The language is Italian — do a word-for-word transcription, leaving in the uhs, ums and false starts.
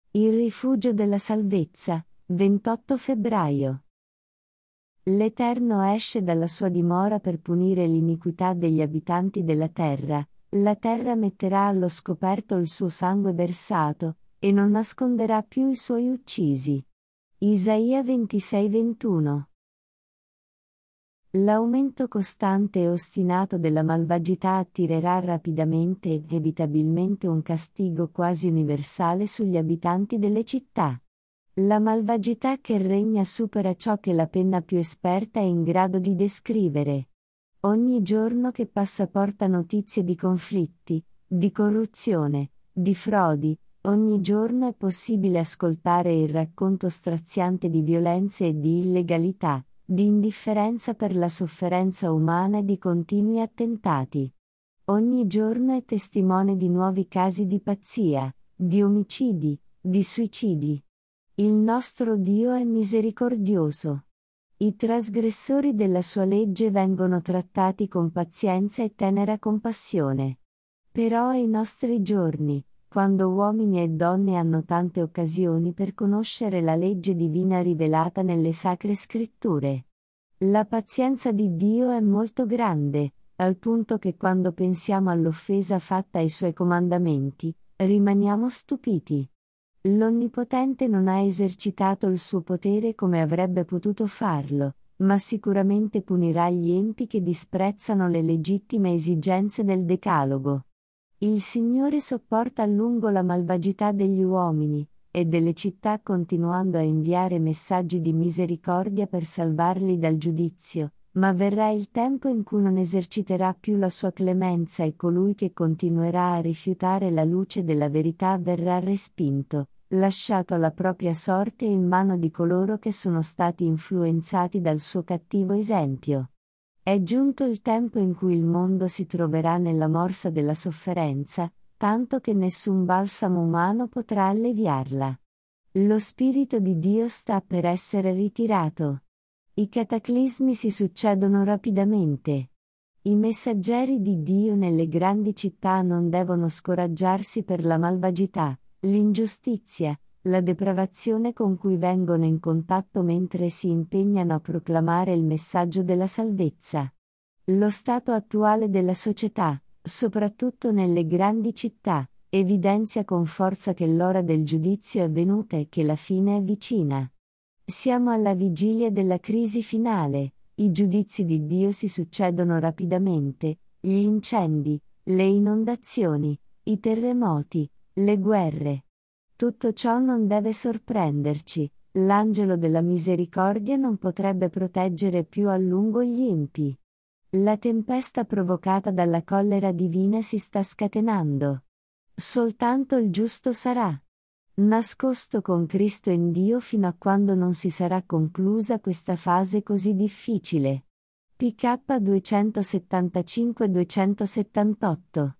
Il rifugio della salvezza, ventotto febbraio. L'Eterno esce dalla sua dimora per punire l'iniquità degli abitanti della terra, la terra metterà allo scoperto il suo sangue versato, e non nasconderà più i suoi uccisi. Isaia ventisei ventuno. L'aumento costante e ostinato della malvagità attirerà rapidamente e inevitabilmente un castigo quasi universale sugli abitanti delle città. La malvagità che regna supera ciò che la penna più esperta è in grado di descrivere. Ogni giorno che passa porta notizie di conflitti, di corruzione, di frodi, ogni giorno è possibile ascoltare il racconto straziante di violenze e di illegalità, di indifferenza per la sofferenza umana e di continui attentati. Ogni giorno è testimone di nuovi casi di pazzia, di omicidi, di suicidi. Il nostro Dio è misericordioso. I trasgressori della sua legge vengono trattati con pazienza e tenera compassione. Però ai nostri giorni, quando uomini e donne hanno tante occasioni per conoscere la legge divina rivelata nelle sacre scritture, la pazienza di Dio è molto grande, al punto che quando pensiamo all'offesa fatta ai suoi comandamenti, rimaniamo stupiti. L'Onnipotente non ha esercitato il suo potere come avrebbe potuto farlo, ma sicuramente punirà gli empi che disprezzano le legittime esigenze del Decalogo. Il Signore sopporta a lungo la malvagità degli uomini e delle città continuando a inviare messaggi di misericordia per salvarli dal giudizio, ma verrà il tempo in cui non eserciterà più la sua clemenza e colui che continuerà a rifiutare la luce della verità verrà respinto, lasciato alla propria sorte in mano di coloro che sono stati influenzati dal suo cattivo esempio. È giunto il tempo in cui il mondo si troverà nella morsa della sofferenza, tanto che nessun balsamo umano potrà alleviarla. Lo Spirito di Dio sta per essere ritirato. I cataclismi si succedono rapidamente. I messaggeri di Dio nelle grandi città non devono scoraggiarsi per la malvagità, l'ingiustizia, la depravazione con cui vengono in contatto mentre si impegnano a proclamare il messaggio della salvezza. Lo stato attuale della società, soprattutto nelle grandi città, evidenzia con forza che l'ora del giudizio è venuta e che la fine è vicina. Siamo alla vigilia della crisi finale, i giudizi di Dio si succedono rapidamente, gli incendi, le inondazioni, i terremoti, le guerre. Tutto ciò non deve sorprenderci, l'angelo della misericordia non potrebbe proteggere più a lungo gli impi. La tempesta provocata dalla collera divina si sta scatenando. Soltanto il giusto sarà nascosto con Cristo in Dio fino a quando non si sarà conclusa questa fase così difficile. P K duecentosettantacinque duecentosettantotto